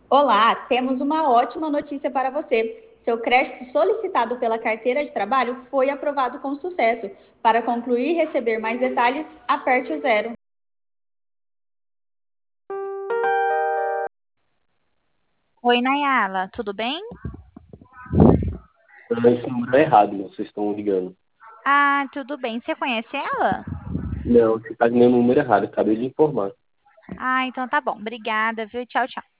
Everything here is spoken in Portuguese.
Olá, temos uma ótima notícia para você. Seu crédito solicitado pela carteira de trabalho foi aprovado com sucesso. Para concluir e receber mais detalhes, aperte o zero. Oi, Nayala, tudo bem? Esse número é errado, né? Vocês estão ligando. Ah, tudo bem. Você conhece ela? Não, você está dando o número errado, acabei de informar. Ah, então tá bom. Obrigada, viu? Tchau, tchau.